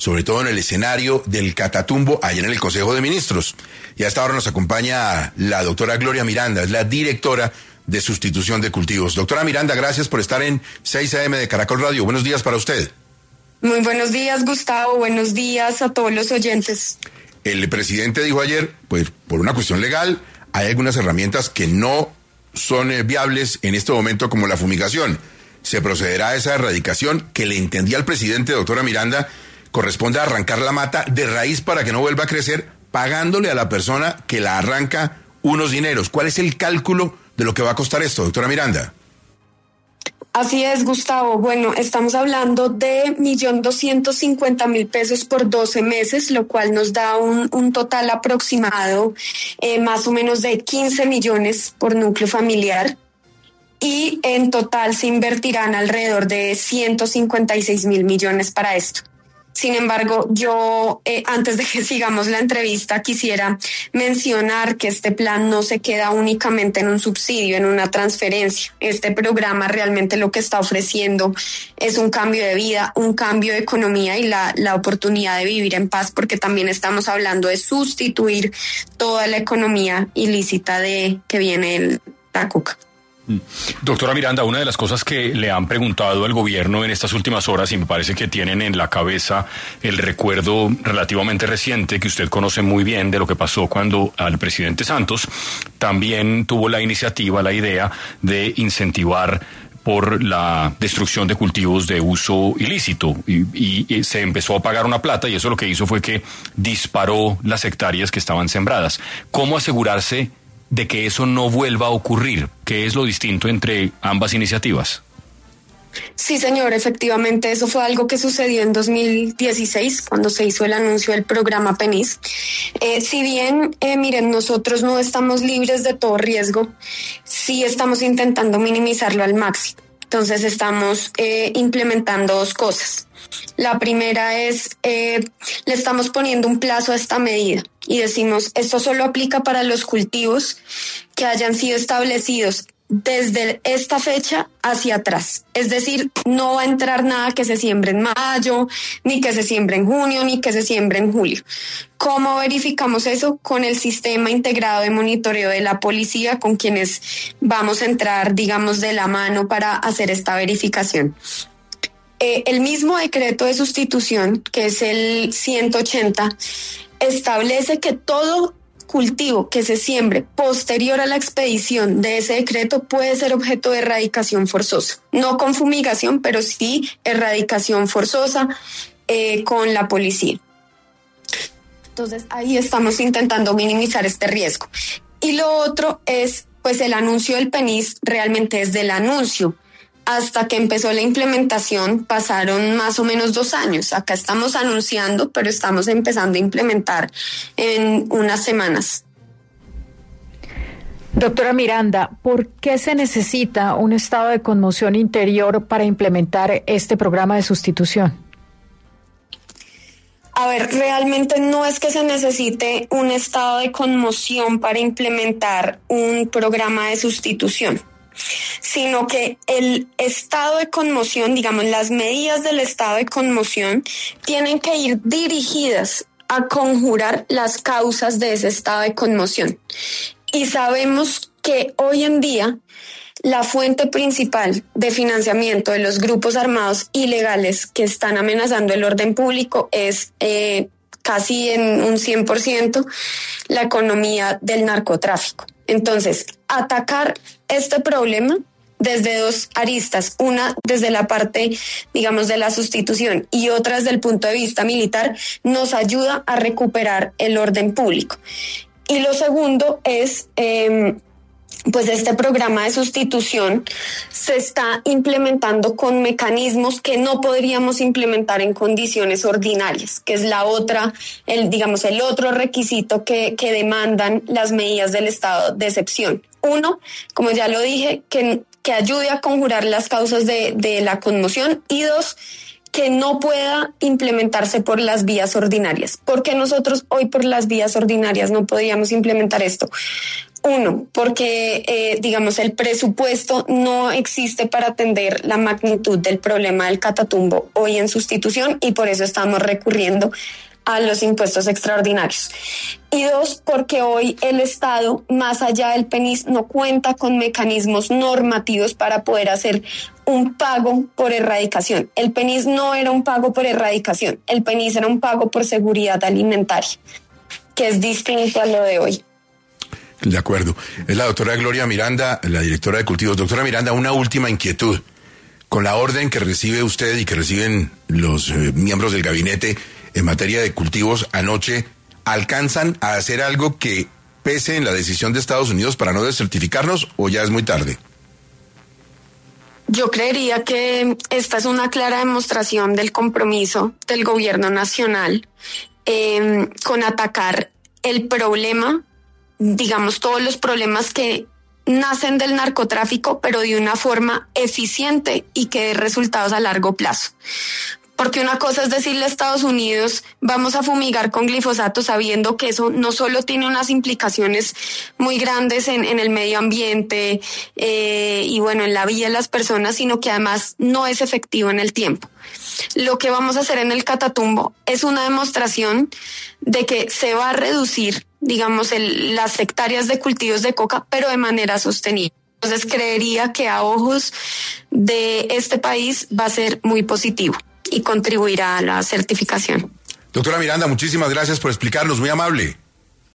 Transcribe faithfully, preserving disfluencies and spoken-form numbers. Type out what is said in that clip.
sobre todo en el escenario del Catatumbo allá en el Consejo de Ministros. Y a esta hora nos acompaña la doctora Gloria Miranda, es la directora de sustitución de cultivos. Doctora Miranda, gracias por estar en seis A M de Caracol Radio. Buenos días para usted. Muy buenos días, Gustavo. Buenos días a todos los oyentes. El presidente dijo ayer, pues por una cuestión legal, hay algunas herramientas que no son eh, viables en este momento, como la fumigación. Se procederá a esa erradicación que le entendía al presidente, doctora Miranda, corresponde a arrancar la mata de raíz para que no vuelva a crecer, pagándole a la persona que la arranca unos dineros. ¿Cuál es el cálculo de lo que va a costar esto, doctora Miranda? Así es, Gustavo. Bueno, estamos hablando de un millón doscientos cincuenta mil pesos por doce meses, lo cual nos da un, un total aproximado eh, más o menos de quince millones por núcleo familiar. Y en total se invertirán alrededor de ciento cincuenta y seis mil millones para esto. Sin embargo, yo, eh, antes de que sigamos la entrevista, quisiera mencionar que este plan no se queda únicamente en un subsidio, en una transferencia. Este programa realmente lo que está ofreciendo es un cambio de vida, un cambio de economía y la, la oportunidad de vivir en paz, porque también estamos hablando de sustituir toda la economía ilícita de que viene el, la coca. Doctora Miranda, una de las cosas que le han preguntado al gobierno en estas últimas horas, y me parece que tienen en la cabeza el recuerdo relativamente reciente que usted conoce muy bien de lo que pasó cuando al presidente Santos también tuvo la iniciativa, la idea de incentivar por la destrucción de cultivos de uso ilícito y, y, y se empezó a pagar una plata y eso lo que hizo fue que disparó las hectáreas que estaban sembradas. ¿Cómo asegurarse de que eso no vuelva a ocurrir? ¿Qué es lo distinto entre ambas iniciativas? Sí, señor, efectivamente eso fue algo que sucedió en dos mil dieciséis cuando se hizo el anuncio del programa PENIS. Eh, si bien, eh, miren, nosotros no estamos libres de todo riesgo, sí estamos intentando minimizarlo al máximo. Entonces estamos eh, implementando dos cosas. La primera es, eh, le estamos poniendo un plazo a esta medida y decimos, esto solo aplica para los cultivos que hayan sido establecidos desde esta fecha hacia atrás. Es decir, no va a entrar nada que se siembre en mayo, ni que se siembre en junio, ni que se siembre en julio. ¿Cómo verificamos eso? Con el sistema integrado de monitoreo de la policía, con quienes vamos a entrar, digamos, de la mano para hacer esta verificación. Eh, el mismo decreto de sustitución, que es el ciento ochenta, establece que todo cultivo que se siembre posterior a la expedición de ese decreto puede ser objeto de erradicación forzosa. No con fumigación, pero sí erradicación forzosa eh, con la policía. Entonces ahí estamos intentando minimizar este riesgo. Y lo otro es, pues el anuncio del PENIS realmente es del anuncio. Hasta que empezó la implementación pasaron más o menos dos años. Acá estamos anunciando, pero estamos empezando a implementar en unas semanas. Doctora Miranda, ¿por qué se necesita un estado de conmoción interior para implementar este programa de sustitución? A ver, realmente no es que se necesite un estado de conmoción para implementar un programa de sustitución, sino que el estado de conmoción, digamos, las medidas del estado de conmoción tienen que ir dirigidas a conjurar las causas de ese estado de conmoción. Y sabemos que hoy en día la fuente principal de financiamiento de los grupos armados ilegales que están amenazando el orden público es eh, casi en un cien por ciento la economía del narcotráfico. Entonces, atacar este problema desde dos aristas, una desde la parte, digamos, de la sustitución y otra desde el punto de vista militar, nos ayuda a recuperar el orden público. Y lo segundo es, eh, pues este programa de sustitución se está implementando con mecanismos que no podríamos implementar en condiciones ordinarias, que es la otra, el, digamos, el otro requisito que, que demandan las medidas del estado de excepción. Uno, como ya lo dije, que, que ayude a conjurar las causas de, de la conmoción, y dos, que no pueda implementarse por las vías ordinarias. ¿Por qué nosotros hoy por las vías ordinarias no podíamos implementar esto? Uno, porque, eh, digamos, el presupuesto no existe para atender la magnitud del problema del Catatumbo hoy en Sustitución y por eso estamos recurriendo a los impuestos extraordinarios. Y dos, porque hoy el Estado, más allá del PENIS, no cuenta con mecanismos normativos para poder hacer un pago por erradicación. El PENIS no era un pago por erradicación, el PENIS era un pago por seguridad alimentaria, que es distinto a lo de hoy. De acuerdo. Es la doctora Gloria Miranda, la directora de Cultivos. Doctora Miranda, una última inquietud. Con la orden que recibe usted y que reciben los eh, miembros del gabinete en materia de cultivos anoche, ¿alcanzan a hacer algo que pese en la decisión de Estados Unidos para no desertificarnos o ya es muy tarde? Yo creería que esta es una clara demostración del compromiso del gobierno nacional eh, con atacar el problema, digamos, todos los problemas que nacen del narcotráfico, pero de una forma eficiente y que dé resultados a largo plazo. Porque una cosa es decirle a Estados Unidos, vamos a fumigar con glifosato, sabiendo que eso no solo tiene unas implicaciones muy grandes en, en el medio ambiente eh, y bueno, en la vida de las personas, sino que además no es efectivo en el tiempo. Lo que vamos a hacer en el Catatumbo es una demostración de que se va a reducir, digamos, el, las hectáreas de cultivos de coca, pero de manera sostenible. Entonces creería que a ojos de este país va a ser muy positivo y contribuirá a la certificación. Doctora Miranda, muchísimas gracias por explicarnos, muy amable.